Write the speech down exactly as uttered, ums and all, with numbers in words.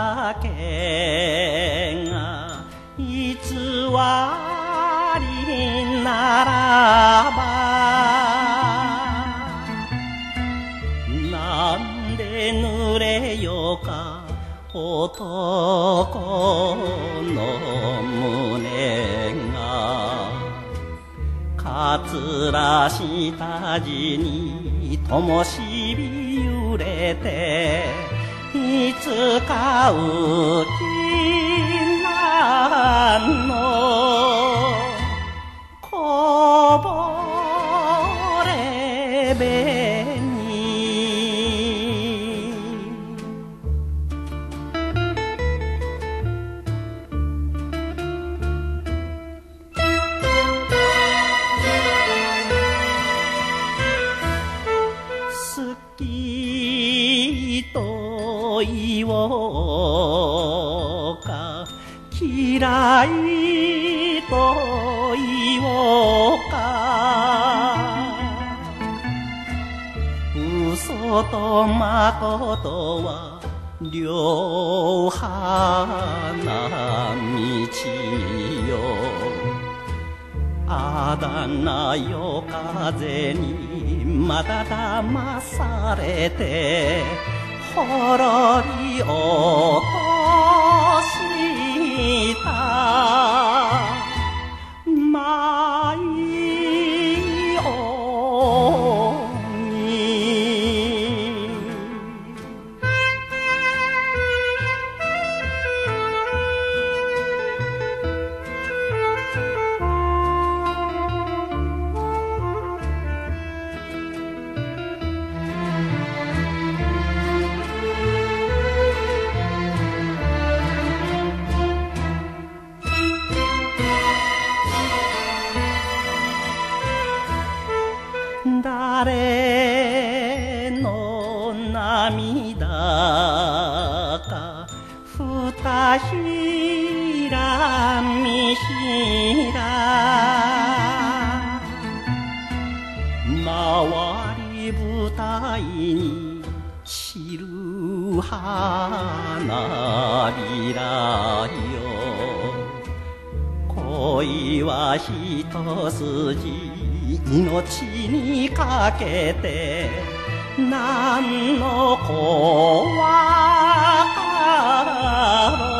けが偽りならばなんで濡れようか男の胸がかつらした地に灯火揺れていつか浮きなんのこぼれ紅好きと言おうか嫌いと言おうか嘘と誠は両花道よあだな夜風にまだ騙されてほろり落とした舞誰の涙かふたひらみひら回り舞台に散る花びらよ恋は一筋命にかけて何の子は